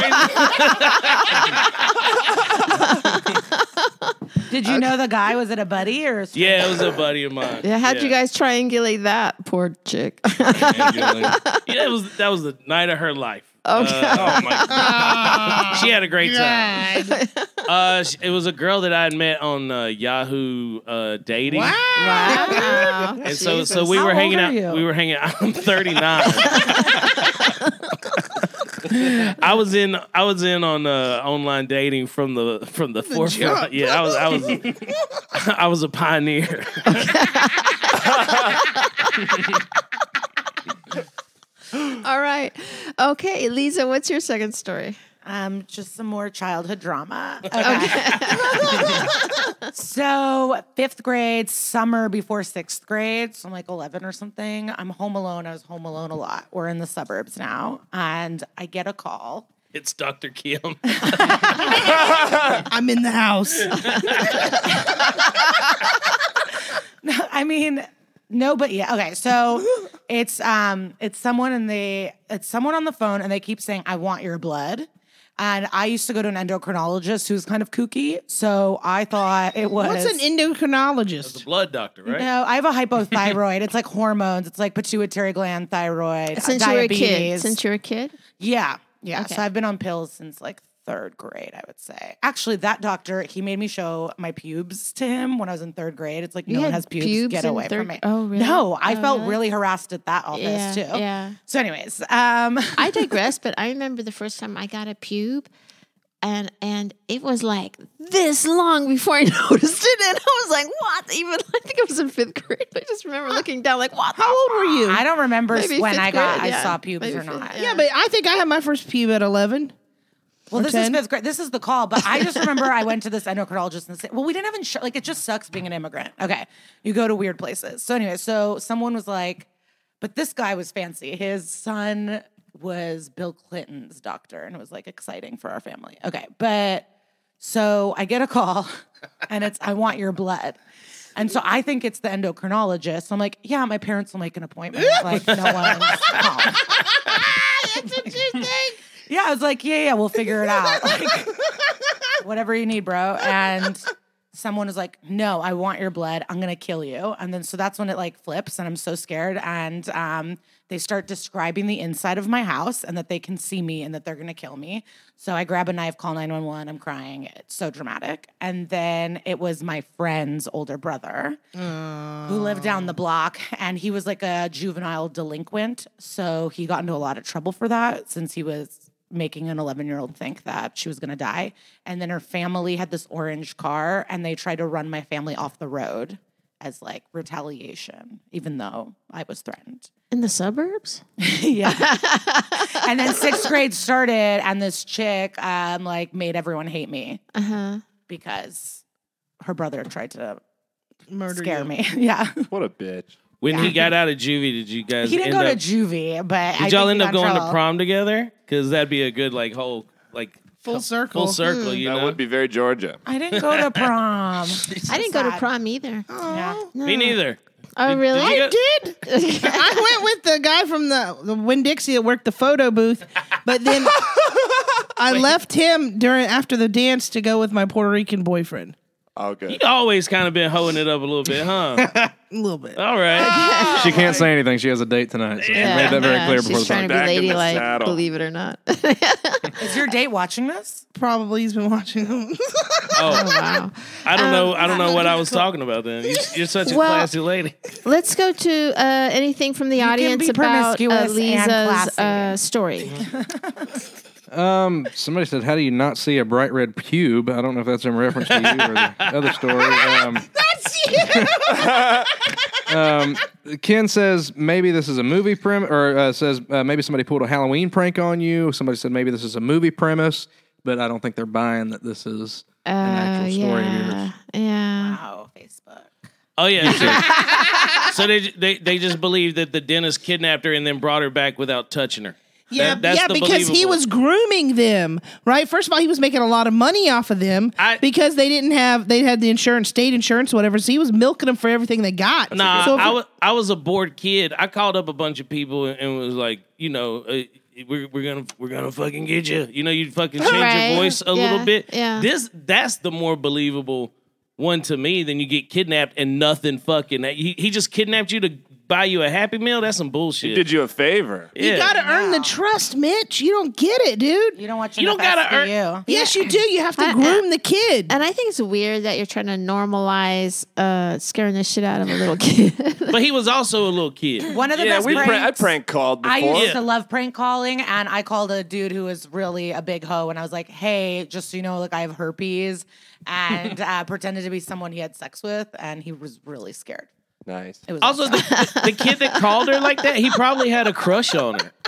crazy? Did you know the guy? Was it a buddy or? A stranger? Yeah, it was a buddy of mine. Yeah, how'd yeah. you guys triangulate that? Poor chick. Yeah, it was that was the night of her life. Okay. Uh, oh my god, she had a great time. Uh, sh- it was a girl that I had met on uh, Yahoo uh, dating. Wow. And so, Jesus. so we How were old hanging are out. you? We were hanging out. I'm thirty-nine. I was in. I was in on uh, online dating from the from the, forefront. jump. Yeah, I was. I was. I was a pioneer. All right. Okay, Lisa, what's your second story? Um, just some more childhood drama. Okay. So fifth grade, summer before sixth grade, so I'm like eleven or something. I'm home alone. I was home alone a lot. We're in the suburbs now, and I get a call. It's Doctor Kim. I'm in the house. I mean, no, but yeah. Okay, so it's um, it's someone and they, it's someone on the phone, and they keep saying, "I want your blood." And I used to go to an endocrinologist who's kind of kooky, so I thought it was. What's an endocrinologist? Blood doctor, right? No, I have a hypothyroid. It's like hormones. It's like pituitary gland, thyroid, Since diabetes. you were a kid. Since you were a kid? Yeah, yeah. Okay. So I've been on pills since like third grade, I would say. Actually, that doctor, he made me show my pubes to him when I was in third grade. It's like, You no one had has pubes. pubes Get in away third- from me. oh, really? No, I Oh, felt really? really harassed at that office Yeah, too. yeah. So, anyways, um, I digress, but I remember the first time I got a pube, and and it was like this long before I noticed it, and I was like, "What?" Even I think I was in fifth grade. I just remember looking down, like, "What? How old were you? I don't remember Maybe when fifth I got grade, I yeah. saw pubes Maybe or fifth- not. yeah. Yeah, but I think I had my first pube at eleven. Well, Or this ten? is fifth grade. This is the call, but I just remember I went to this endocrinologist and said, well, we didn't have insurance. Like, it just sucks being an immigrant. Okay. You go to weird places. So, anyway, so someone was like, but this guy was fancy. His son was Bill Clinton's doctor, and it was like exciting for our family. Okay. But so I get a call, and it's, I want your blood. And so I think it's the endocrinologist. I'm like, yeah, my parents will make an appointment. Like, no one's home. That's what you think. Yeah, I was like, yeah, yeah, we'll figure it out. Like, whatever you need, bro. And someone was like, no, I want your blood. I'm going to kill you. And then so that's when it like flips and I'm so scared. And um, they start describing the inside of my house and that they can see me and that they're going to kill me. So I grab a knife, call nine one one. I'm crying. It's so dramatic. And then it was my friend's older brother who lived down the block. And he was like a juvenile delinquent. So he got into a lot of trouble for that since he was making an eleven-year-old think that she was going to die. And then her family had this orange car, and they tried to run my family off the road as, like, retaliation, even though I was threatened. In the suburbs? Yeah. And then sixth grade started, and this chick, um, like, made everyone hate me Uh-huh. because her brother tried to Murder scare you. me. Yeah. What a bitch. When he got out of juvie, did you guys He didn't end go up, to juvie, but did I y'all think end he up got in going to trouble. prom together? Because that'd be a good like whole like Full circle. full circle. You That know, would be very Georgia. I didn't go to prom. I didn't go to sad. prom either. Yeah. me neither. Oh, Did- really? did you I did. I went with the guy from the, the Winn Dixie that worked the photo booth, but then I left him during after the dance to go with my Puerto Rican boyfriend. Oh, good. You always kind of been hoeing it up a little bit, huh? A little bit. All right. She can't say anything. She has a date tonight. So she made that very Yeah, clear she's before the trying to be Back in the ladylike, saddle. believe it or not. Is your date watching this? Probably he's been watching them. Oh, Wow. I don't know. I don't know what I was talking about then. You, you're such a Well- classy lady. Let's go to uh, anything from the can audience be about uh, promiscuous and Lisa's classy. uh, story. Um, somebody said, "How do you not see a bright red pube?" I don't know if that's in reference to you or the other story. Um, That's you. um, Ken says maybe this is a movie premise, or uh, says uh, maybe somebody pulled a Halloween prank on you. Somebody said maybe this is a movie premise, but I don't think they're buying that this is an Uh, actual story of yeah, yours. yeah. Wow, Facebook. Oh yeah. So, so they, they they just believe that the dentist kidnapped her and then brought her back without touching her. Yeah, That- that's yeah, the because he believable. was grooming them, right? First of all, he was making a lot of money off of them I- because they didn't have they had the insurance, state insurance, whatever. So he was milking them for everything they got. Nah, so if- I was I was a bored kid. I called up a bunch of people and, and was like, you know, uh, we're we're gonna we're gonna fucking get you. You know, you fucking change Right. your voice a Yeah, little bit. yeah. This that's the more believable one to me than you get kidnapped and nothing fucking. He he just kidnapped you to buy you a Happy Meal. That's some bullshit. Did you a favor? Yeah. you got to earn the trust, Mitch. You don't get it, dude. You don't watch You don't enough gotta S V U. earn- Yes, you do. You have to I- groom the kid. And I think it's weird that you're trying to normalize uh, scaring the shit out of a little kid. But he was also a little kid. One of the Yeah, best we prank, I pranks. prank called I before. used Yeah. to love prank calling, and I called a dude who was really a big hoe, and I was like, "Hey, just so you know, like I have herpes," and uh, pretended to be someone he had sex with, and he was really scared. Nice. It was Also, awesome. the, the kid that called her like that, he probably had a crush on her.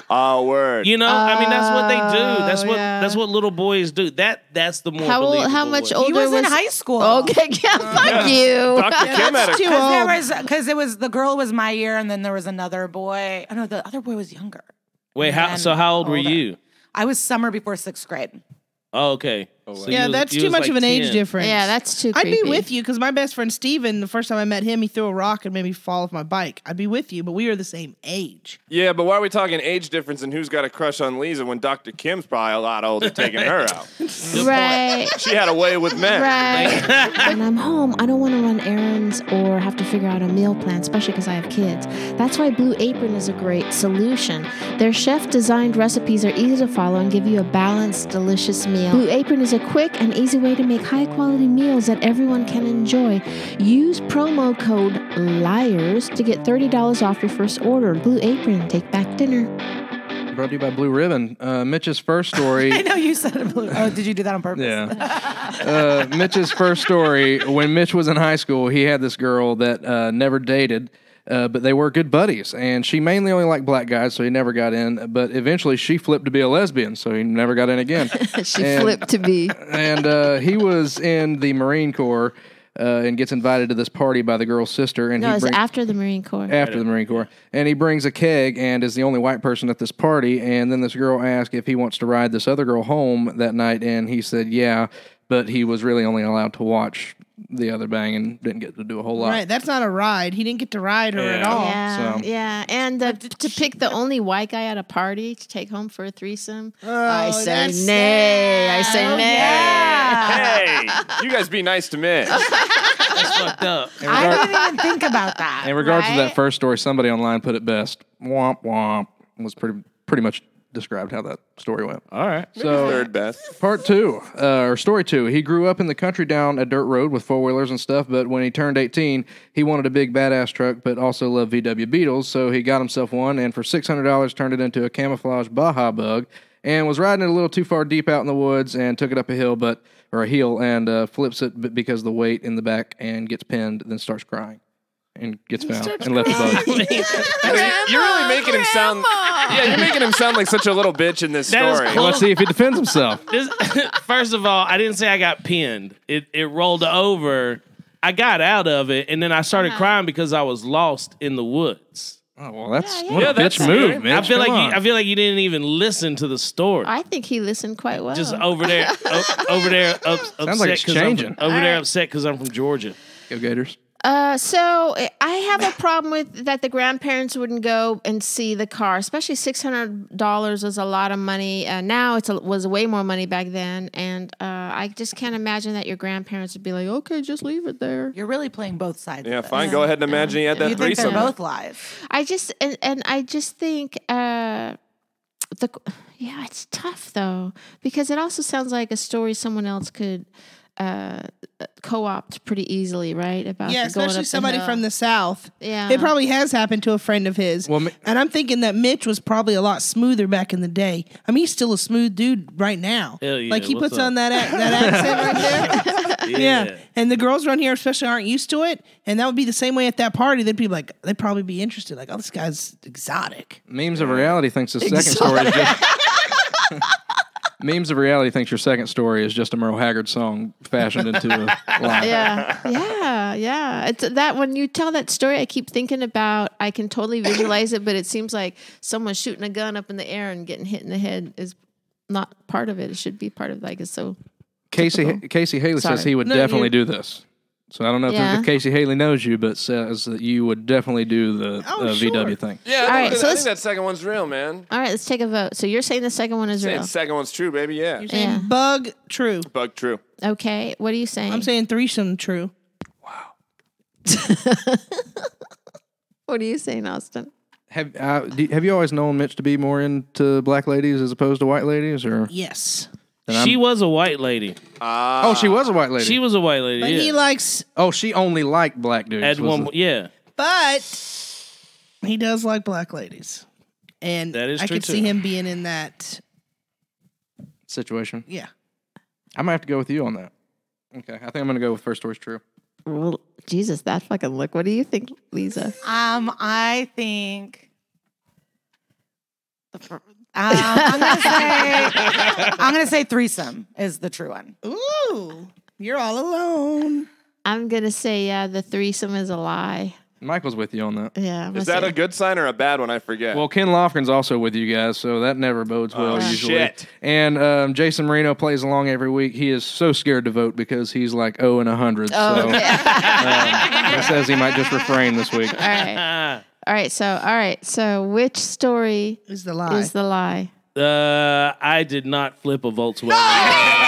Oh, word. You know, I mean, that's what they do. That's what yeah. that's what little boys do. That that's the more How old? believable How much way. older He was in high school. Okay, yeah, fuck you. Doctor Kim had a Too Because there old. was because it was the girl was my year, and then there was another boy. Oh no, the other boy was younger. Wait, how? And So how old were older. you? I was summer before sixth grade. Oh, okay. So Yeah, you was- that's you too was much like of an age ten. difference. Yeah, that's too I'd be creepy. with you because my best friend Steven, the first time I met him, he threw a rock and made me fall off my bike. I'd be with you, but we were the same age. Yeah, but why are we talking age difference and who's got a crush on Lisa when Doctor Kim's probably a lot older taking her out? Right. She had a way with men. Right. When I'm home, I don't want to run errands or have to figure out a meal plan, especially because I have kids. That's why Blue Apron is a great solution. Their chef-designed recipes are easy to follow and give you a balanced, delicious meal. Blue Apron is a quick and easy way to make high-quality meals that everyone can enjoy. Use promo code LIARS to get thirty dollars off your first order. Blue Apron, take back dinner. Brought to you by Blue Ribbon. Uh, Mitch's first story. I know you said it. Blue. Oh, did you do that on purpose? Yeah. Uh, Mitch's first story, when Mitch was in high school, he had this girl that uh, never dated, uh, but they were good buddies. And she mainly only liked black guys, so he never got in. But eventually she flipped to be a lesbian, so he never got in again. She And- flipped to be. And uh, he was in the Marine Corps uh, and gets invited to this party by the girl's sister. And No, he it's brings- after the Marine Corps. after the Marine Corps. And he brings a keg and is the only white person at this party. And then this girl asks if he wants to ride this other girl home that night. And he said, yeah, but he was really only allowed to watch the other bang and didn't get to do a whole lot. Right, that's not a ride. He didn't get to ride her at Yeah. all. Yeah, so- yeah, and uh, to pick the only white guy at a party to take home for a threesome, I say that's nay. I sad. say Oh, nay. Hey, you guys be nice to Mitch. That's fucked up. I didn't even think about that. In regards to Right? that first story, somebody online put it best. Womp womp was pretty pretty much described how that story went. All right. So Third best. part two, uh, or story two, he grew up in the country down a dirt road with four wheelers and stuff. But when he turned eighteen, he wanted a big badass truck, but also loved V W Beetles. So he got himself one, and for six hundred dollars, turned it into a camouflage Baja Bug, and was riding it a little too far deep out in the woods, and took it up a hill, but or a hill, and uh, flips it b- because of the weight in the back, and gets pinned, then starts crying, and gets found and left the bug. You're really making him sound. Yeah, you're making him sound like such a little bitch in this That is story. close. Let's see if he defends himself. This, first of all, I didn't say I got pinned. It it rolled over. I got out of it, and then I started crying because I was lost in the woods. Oh well, that's Yeah, what yeah. a that's bitch move, scary. man. I feel like you, I feel like you didn't even listen to the story. I think he listened quite well. Just over there, o- over there, up, upset. like it's 'cause I'm changing. from- over there, upset because I'm from Georgia. Go Gators. Uh, so I have a problem with that the grandparents wouldn't go and see the car, especially six hundred dollars was a lot of money. Uh, now it's a, was way more money back then, and uh, I just can't imagine that your grandparents would be like, "Okay, just leave it there." You're really playing both sides. Yeah, of it. fine. Go ahead and imagine you had that You think they're threesome. both lies. I just and, and I just think uh, the yeah, it's tough though because it also sounds like a story someone else could uh, co-opt pretty easily, right? About Yeah, going especially up the somebody hill. from the South. Yeah. It probably has happened to a friend of his. Well, mi- and I'm thinking that Mitch was probably a lot smoother back in the day. I mean, he's still a smooth dude right now. Hell yeah, Like he what's puts up? on that ac- that accent right there. Yeah. And the girls around here especially aren't used to it. And that would be the same way at that party. They'd be like, they'd probably be interested. Like, oh, this guy's exotic. Memes of Reality thinks the second story is just. Memes of Reality thinks your second story is just a Merle Haggard song fashioned into a lie. Yeah, yeah, yeah. It's that when you tell that story, I keep thinking about. I can totally visualize it, but it seems like someone shooting a gun up in the air and getting hit in the head is not part of it. It should be part of like it's so. Casey Typical. Casey Haley says Sorry. he would No, definitely you- do this. So I don't know if, Yeah. if Casey Haley knows you, but says that you would definitely do the Oh, uh, V W sure. thing. Yeah, I, All think, right, I so think let's- that second one's real, man. All right, let's take a vote. So you're saying the second one is Saying real? the second one's true, baby. Yeah, You're saying Yeah. bug true. bug true. Okay, what are you saying? I'm saying threesome true. What are you saying, Austin? Have uh, do, have you always known Mitch to be more into black ladies as opposed to white ladies, or Yes. She was a white lady. oh, she was a white lady. She was a white lady. But yeah. he likes, oh, she only liked black dudes. At was one, the- yeah. but he does like black ladies. And That is I true, could too. see him being in that. situation. Yeah. I might have to go with you on that. Okay, I think I'm going to go with first story's true. Well, Jesus, that fucking look. What do you think, Lisa? Um, I think The fir- um, I'm gonna say I'm gonna say threesome is the true one. Ooh, you're all alone. I'm gonna say yeah, the threesome is a lie. Michael's with you on that. Yeah. I'm Is gonna that say- a good sign or a bad one? I forget. Well, Ken Lofgren's also with you guys, so that never bodes well Oh, usually. shit. And um, Jason Marino plays along every week. He is so scared to vote because he's like oh and a hundred. Oh, so okay. um, he says he might just refrain this week. All right. All right. So, all right. So, which story Is the lie. is the lie? Uh, I did not flip a Volkswagen.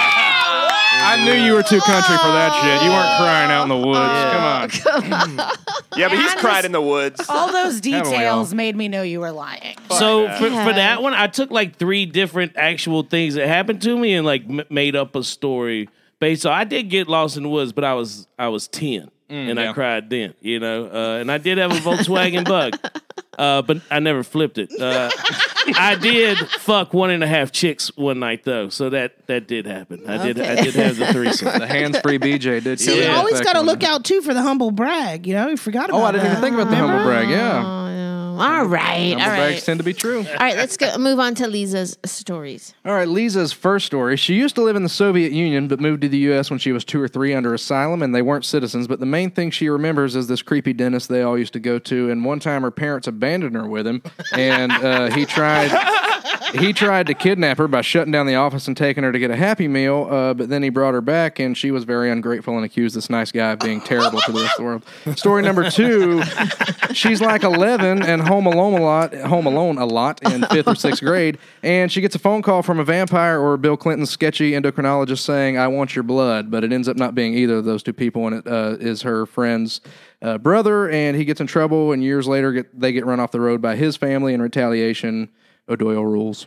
I knew you were too country for that shit. You weren't crying out in the woods. Come on. yeah, but he's And cried this- in the woods. All those we all? details made me know you were lying. So for, Yeah. for that one, I took like three different actual things that happened to me and like m- made up a story based. So I did get lost in the woods, but I was I was ten and yeah. I cried then, you know. Uh, and I did have a Volkswagen Bug, uh, but I never flipped it. Uh, I did fuck one and a half chicks one night though, so that that did happen. I did I Okay. did have the threesome. The hands-free B J did. See, kill you the always effect got to on look that. out too for the humble brag. You know, you forgot about Oh, I didn't that. even think about the humble brag. Yeah, Oh, no. All right. humble All brags right. tend to be true. All right. Let's go. Move on to Lisa's stories. All right, Lisa's first story. She used to live in the Soviet Union, but moved to the U S when she was two or three under asylum, and they weren't citizens. But the main thing she remembers is this creepy dentist they all used to go to. And one time, her parents abandoned her with him, and uh, he tried. He tried to kidnap her by shutting down the office and taking her to get a Happy Meal, uh, but then he brought her back, and she was very ungrateful and accused this nice guy of being terrible to the rest of the world. Story number two, she's like eleven and home alone a lot, home alone a lot in fifth or sixth grade, and she gets a phone call from a vampire or Bill Clinton's sketchy endocrinologist saying, "I want your blood," but it ends up not being either of those two people, and it uh, is her friend's uh, brother, and he gets in trouble, and years later get, they get run off the road by his family in retaliation. O'Doyle rules.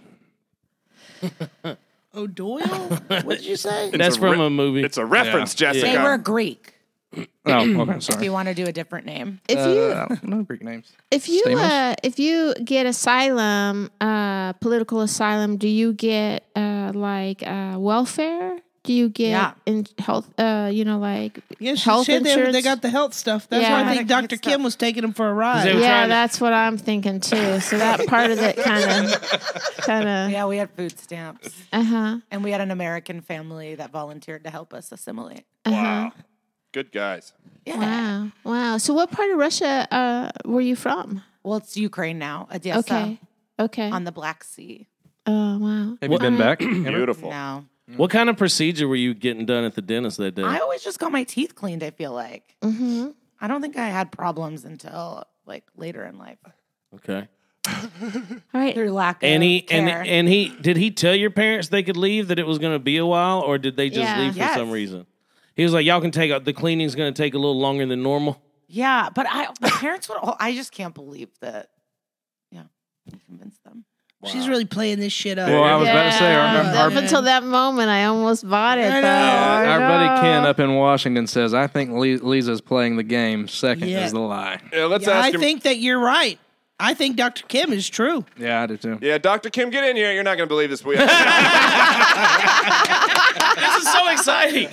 O'Doyle? What did you say? That's a from re- a movie. It's a reference, Yeah. Jessica. They were Greek. Oh, okay, If sorry. you want to do a different name. If Uh, you I don't know Greek names. if you Stamos? uh, if you get asylum, uh, political asylum, do you get uh, like uh, welfare? Do you get Yeah. in health? Uh, you know, like Yeah, she health said they, insurance. they got the health stuff. That's Yeah. why I think Medicaid Doctor stuff. Kim was taking him for a they ride. were yeah, trying to- that's what I'm thinking too. So that part of it kind of, kind of, Yeah, we had food stamps. uh huh, And we had an American family that volunteered to help us assimilate. uh huh. Wow. Good guys. Yeah. Wow, wow. So what part of Russia uh, were you from? Well, it's Ukraine now, Odessa, Okay, okay. on the Black Sea. Oh wow. Have you been back? Ever? Beautiful. No. What kind of procedure were you getting done at the dentist that day? I always just got my teeth cleaned, I feel like. Mm-hmm. I don't think I had problems until like later in life. Okay. All right. Through lack And of he and care. and he did he tell your parents they could leave, that it was going to be a while, or did they just Yeah. leave for Yes. some reason? He was like, "Y'all can take out the cleaning's going to take a little longer than normal." Yeah, but I my parents would all, I just can't believe that. Yeah. I convinced them. She's really playing this shit up. Well, I was about to say, our, Yeah, our, up until that moment, I almost bought it. I Though. know. I our buddy know. Ken up in Washington says, I think Le- Lisa's playing the game. Second Yeah. is the lie. Yeah, let's Yeah, ask I him. think that you're right. I think Doctor Kim is true. Yeah, I do too. yeah, Doctor Kim, get in here. You're not going to believe this. We This is so exciting.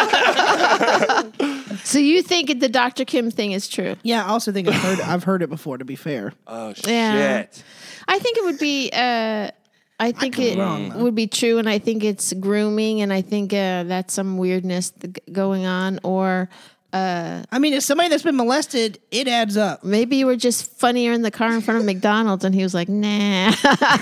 So you think the Doctor Kim thing is true? Yeah, I also think I've heard I've heard it before. To be fair, oh, Yeah. shit. I think it would be. Uh, I think could be it wrong, though. would be true, and I think it's grooming, and I think uh, that's some weirdness th- going on, or I mean, as somebody that's been molested, it adds up. maybe you were just funnier in the car in front of McDonald's, and he was like, "Nah."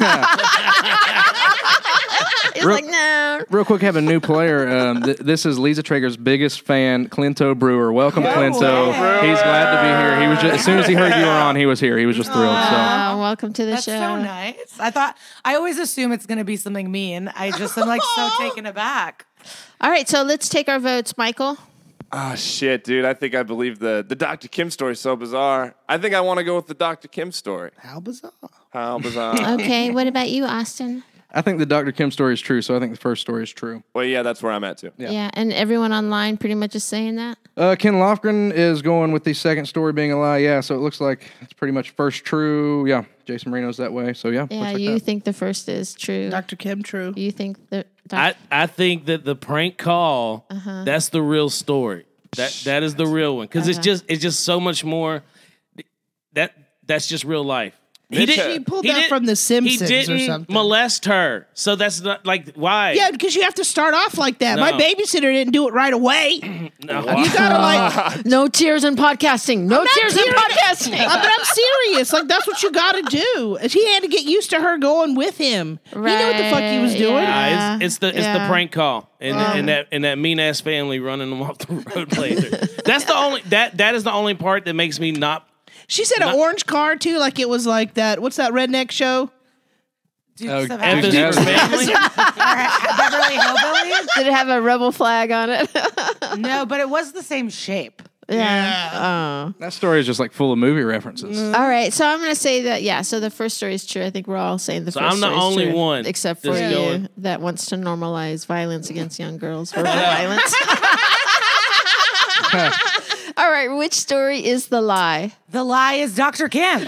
He's Real- like, "No." Real quick, have a new player. Um, th- this is Lisa Traeger's biggest fan, Clinto Brewer. Welcome, Clinto. He's glad to be here. He was just, as soon as he heard you were on, he was here. He was just thrilled. So Uh, welcome to the That's show. so nice. I thought I always assume it's gonna be something mean. I just am like so taken aback. All right, so let's take our votes, Michael. Oh, shit, dude. I think I believe the, the Doctor Kim story is so bizarre. I think I want to go with the Doctor Kim story. How bizarre! How bizarre. Okay, what about you, Austin? I think the Doctor Kim story is true. So I think the first story is true. Well, yeah, that's where I'm at, too. Yeah. and everyone online pretty much is saying that. Uh, Ken Lofgren is going with the second story being a lie. Yeah, so it looks like it's pretty much first true. Yeah, Jason Marino's that way. So yeah, Yeah, looks like you that. think the first is true. Doctor Kim, true. You think the I, I think that the prank call, Uh-huh. that's the real story. That that is the real one, because it's Uh-huh. just it's just so much more. That that's just real life. He Mitch didn't. He pulled he that didn't- from The Simpsons He or didn't something. molest her, so that's not like why. Yeah, because you have to start off like that. My No. babysitter didn't do it right away. No. You gotta like, No tears in podcasting. No not tears in tearing- podcasting. Uh, but I'm serious. Like that's what you gotta do. He had to get used to her going with him. He knew what the fuck he was Right, doing. yeah. Nah, it's, it's the it's Yeah. the prank call and, and that and that mean ass family running them off the road later. That's the only that that is the only part that makes me not. She said an orange car too, like it was like that. What's that redneck show? Dukes Oh, of Dukes At the Yeah. Hazzard. family. Beverly Hillbillies? Did it have a rebel flag on it? No, but it was the same shape. yeah. That story is just like full of movie references. Oh. All right. So I'm going to say that, yeah. So the first story is true. I think we're all saying the So first I'm the story is only true, one except for that's you going- that wants to normalize violence against young girls. Verbal violence. All right. Which story is the lie? The lie is Doctor Kim.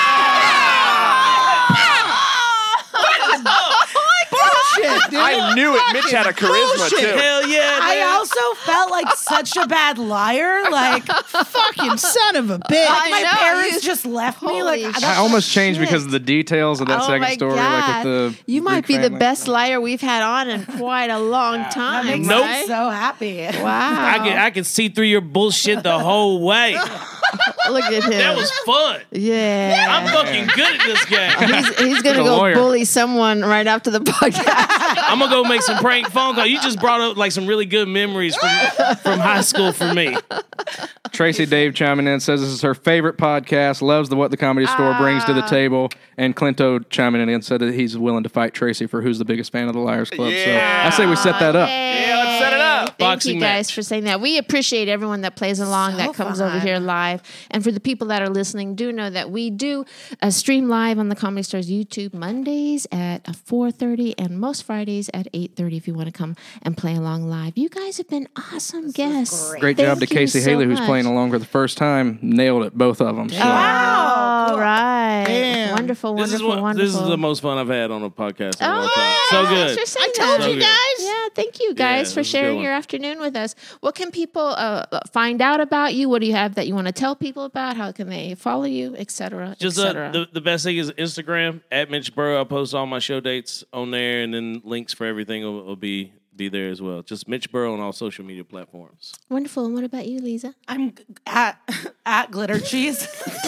Bullshit, dude. I knew it. Mitch had a charisma bullshit. too. Hell yeah! I dude. also felt like such a bad liar. Like, Fucking son of a bitch. I my know, parents you- just left me. Holy Like, shit. I almost changed shit. because of the details of that Oh second my story. God. Like with the you might Greek be the family. best liar we've had on in quite a long that time. makes Nope. me right? so happy. Wow. I can I can see through your bullshit the whole way. Look at him. That was fun. yeah. I'm fucking good at this game. He's, he's gonna a go lawyer. bully someone right after the podcast. I'm gonna go make some prank phone calls. You just brought up like some really good memories from from high school for me. Tracy Dave chiming in says this is her favorite podcast, loves the What the Comedy Store brings to the table. And Clinto chiming in and said that he's willing to fight Tracy for who's the biggest fan of the Liars Club. Yeah. So I say we set that up. Yeah, let's set it up. Thank Boxing you guys match. for saying that. We appreciate everyone that plays along, So that comes over fun. here live. And for the people that are listening, do know that we do uh, stream live on the Comedy Store's YouTube Mondays at four thirty and most Fridays at eight thirty if you want to come and play along live. You guys have been awesome guests. Great Thank job to you Casey so Haley, who's much. playing along for the first time. Nailed it, both of them. So. All right. Damn. Wonderful, This is wonderful, what wonderful. this is the most fun I've had on a podcast in a Oh, long time. So thanks good. for saying I told that. you So good. guys. Yeah, thank you guys Yeah, for it was a good sharing one. your afternoon with us. What can people uh, find out about you? What do you have that you want to tell people about? How can they follow you, et cetera, et Just uh, cetera? the, the best thing is Instagram at Mitch Burrow. I post all my show dates on there, and then links for everything will, will be be there as well. Just Mitch Burrow on all social media platforms. Wonderful. And what about you, Lisa? I'm g- at at glitter cheese.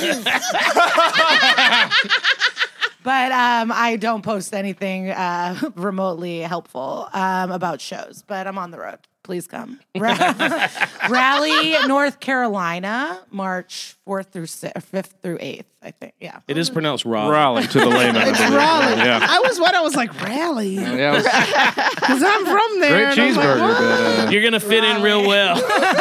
But um, I don't post anything uh, remotely helpful um, about shows. But I'm on the road. Please come. Ra- Raleigh, North Carolina, March fourth through fifth through eighth. I think. Yeah. It is pronounced Raleigh. Raleigh to the layman. It's Raleigh. Yeah. I was what I was like Raleigh Yeah, it was because I'm from there. great and I'm like, cheeseburger, but uh, You're gonna fit in real well.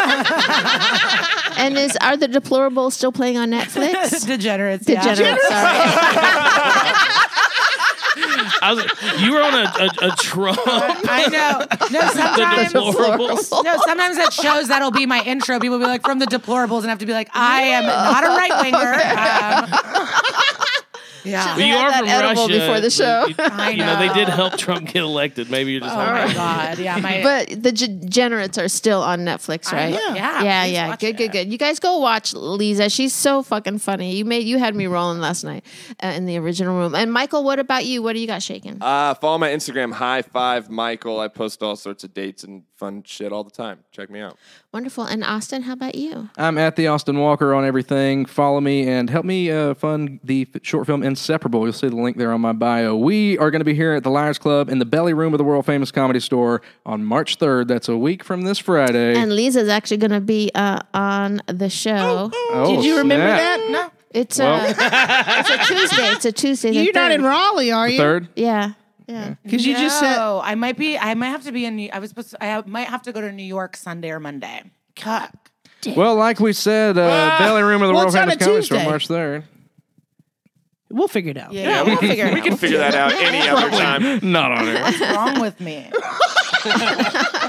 And is Are the Deplorables still playing on Netflix? Degenerates. yeah. Degenerate. Sorry. I was, you were on a, a, a Trump. I know. No, The sometimes. deplorables. No, sometimes at shows that'll be my intro. People will be like, from the deplorables, and I have to be like, I am not a right winger. Um, yeah. But you had are that from edible Russia. before the show. You, I you know they did know. help Trump get elected. Maybe you're just Oh my god. Yeah. My. But the Degenerates are still on Netflix, right? yeah. Yeah. Yeah, please yeah. watch Good, good, it. good. You guys go watch Lisa. She's so fucking funny. You made you had me rolling last night uh, in the original room. And Michael, what about you? What do you got shaking? Uh, follow my Instagram, High Five Michael. I post all sorts of dates and fun shit all the time. Check me out. Wonderful. And Austin, how about you? I'm at the Austin Walker on everything. Follow me and help me uh, fund the f- short film Inseparable. You'll see the link there on my bio. We are going to be here at the Liars Club in the belly room of the world famous Comedy Store on March third. That's a week from this Friday. And Lisa's actually going to be uh, on the show. Oh, Did you remember snap. that? No. It's Well- a it's a Tuesday. It's a Tuesday. the You're not third. in Raleigh, are you? Third? Yeah, yeah. Because you just said No, I might be. I might have to be in. New, I was supposed. To, I have, might have to go to New York Sunday or Monday. Cuck. Well, like we said, uh, Ah, belly room of the well, world it's on famous a Comedy Store Tuesday. March third. we'll figure it out. Yeah, we'll figure it We out. can figure that out any other time. Not on it. What's wrong with me?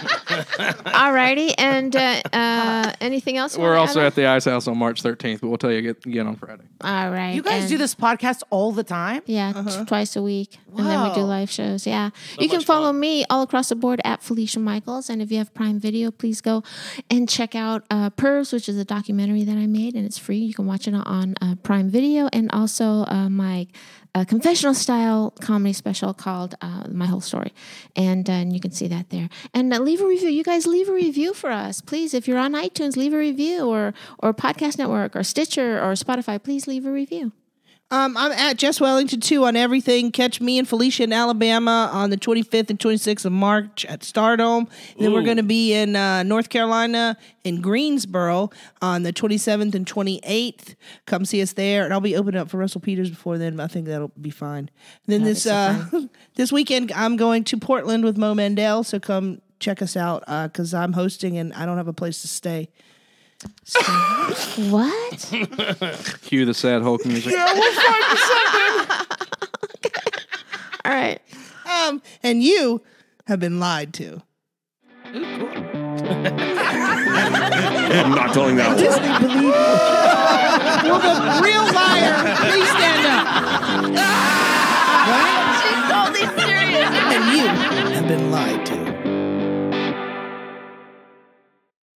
Alrighty, and uh, uh, anything else? you We're wanna also add? at the Ice House on March thirteenth, but we'll tell you again on Friday. All right. You guys and- do this podcast all the time? Yeah, t- twice a week. And then we do Wow. live shows. Yeah. you can much follow fun. me all across the board at Felicia Michaels. And if you have Prime Video, please go and check out uh, Pervs, which is a documentary that I made, and it's free. You can watch it on uh, Prime Video. And also uh, my uh, confessional style comedy special called uh, My Whole Story. And, uh, and you can see that there. And uh, leave a review. You guys leave a review for us. Please, if you're on iTunes, leave a review, or, or Podcast Network or Stitcher or Spotify, please leave a review. Um, I'm at Jess Wellington two on everything. Catch me and Felicia in Alabama on the twenty-fifth and twenty-sixth of March at Stardome. And then we're Ooh. going to be in uh, North Carolina in Greensboro on the twenty-seventh and twenty-eighth. Come see us there. And I'll be opening up for Russell Peters before then, but I think that'll be fine. And then That'll be this so uh, this weekend, I'm going to Portland with Mo Mandel. So come check us out because I'm hosting and I don't have a place to stay. What? Cue the sad Hulk music. All right. Um, and you have been lied to. I'm not telling that. Disney believe you. Will the real liar please stand up? Right? She's totally serious. And you have been lied to.